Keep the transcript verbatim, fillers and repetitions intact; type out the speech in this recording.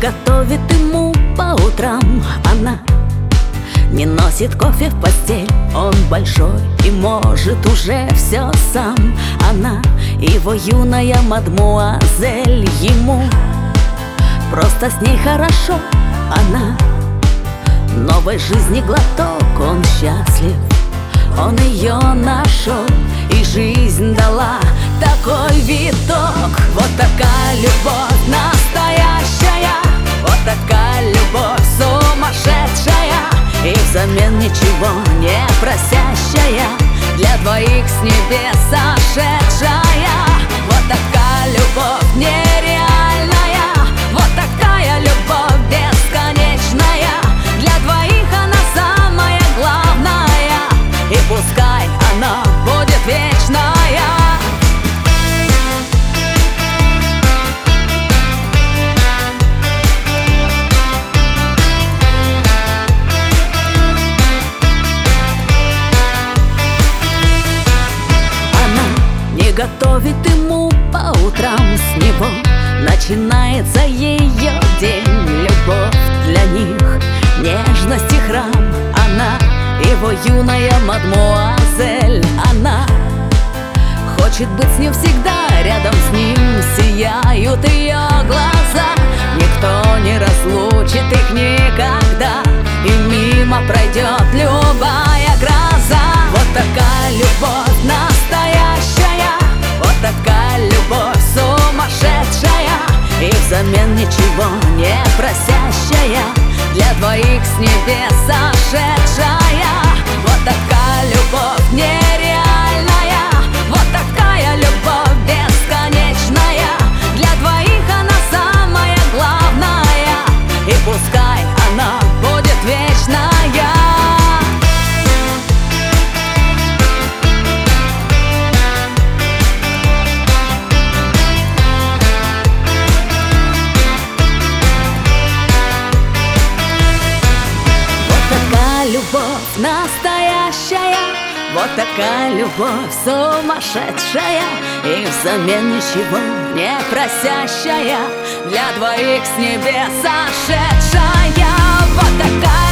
готовит ему по утрам. Она не носит кофе в постель. Он большой и может уже все сам. Она его юная мадмуазель. Ему просто с ней хорошо. Она новой жизни глоток. Он счастлив, он ее нашел, и жизнь дала такой виток. Вот такая любовь настоящая, вот такая любовь сумасшедшая, и взамен ничего не просящая, для двоих с небес сошедшая. Вот такая любовь нереальная, вот такая любовь бесконечная, для двоих она самая главная, и пускай она будет вечная. Готовит ему по утрам, с него начинается ее день. Любовь для них, нежность и храм. Она его юная мадмуазель. Она хочет быть с ним всегда, рядом с ним сияют ее глаза. Никто не разлучит их никогда, и мимо пройдет любая гроза. Вот такая любовь настоящая, вот такая любовь сумасшедшая, и взамен ничего не просящая, для двоих с небес сошедшая. Вот такая любовь нереальная, вот такая любовь бесконечная, для двоих она самая главная, и пускай она будет вечная. Любовь настоящая, вот такая любовь сумасшедшая, и взамен ничего не просящая, для двоих с небес сошедшая. Вот такая